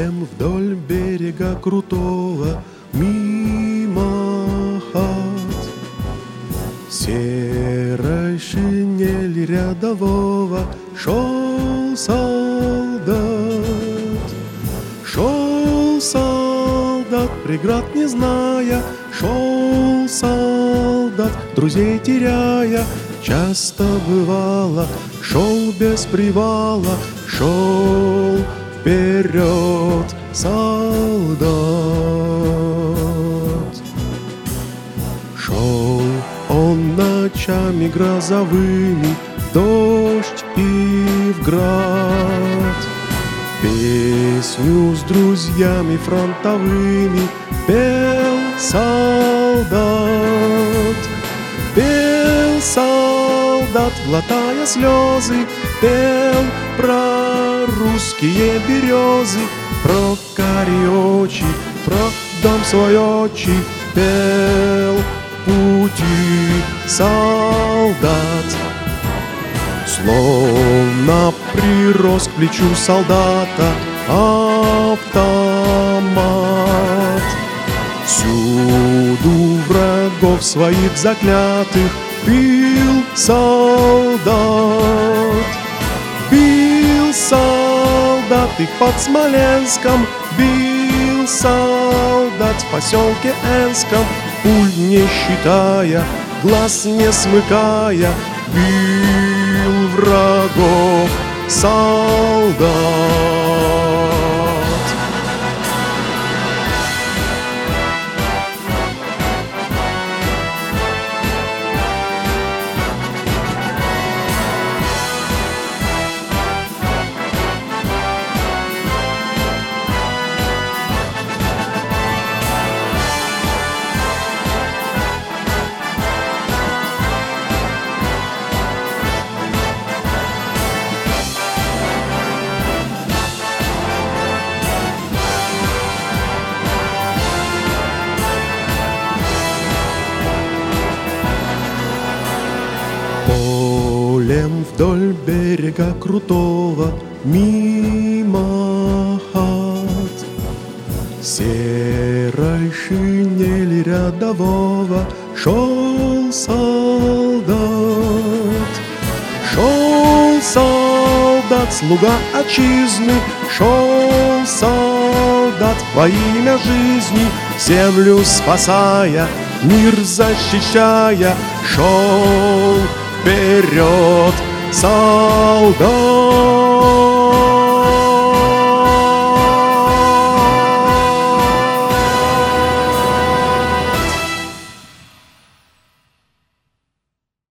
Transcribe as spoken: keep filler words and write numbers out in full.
Полем вдоль берега крутого, мимо хат, серой шинели рядового шел солдат. Шел солдат, преград не зная, шел солдат, друзей теряя. Часто бывало, шел без привала, шел вперед солдат. Шел он ночами грозовыми, в дождь и в град, песню с друзьями фронтовыми пел солдат. Пел солдат, глотая слезы, пел про русские березы, про карие очи, про дом свой отчий, пел пути солдат. Словно прирос к плечу солдата автомат. Всюду врагов своих заклятых бил солдат. Бил солдат их под Смоленском, бил солдат в поселке Энском, пуль не считая, глаз не смыкая, бил врагов солдат. Полем вдоль берега крутого, мимо хат, серой шинели рядового шел солдат. Шел солдат, слуга отчизны, шел солдат во имя жизни, землю спасая, мир защищая, шел вперед солдат.